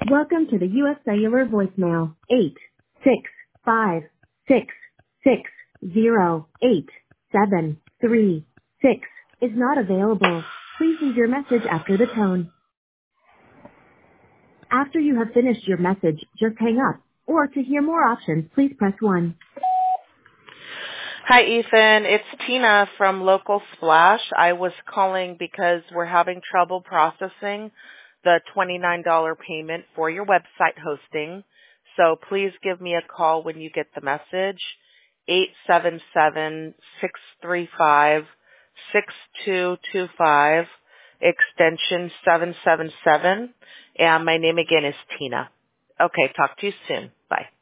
Welcome to the U.S. Cellular voicemail. 865-660-8736 is not available. Please leave your message after the tone. After you have finished your message, just hang up. Or to hear more options, please press 1. Hi, Ethan. It's Tina from Local Splash. I was calling because we're having trouble processing the $29 payment for your website hosting. So please give me a call when you get the message, 877-635-6225, extension 777. And my name again is Tina. Okay, talk to you soon. Bye.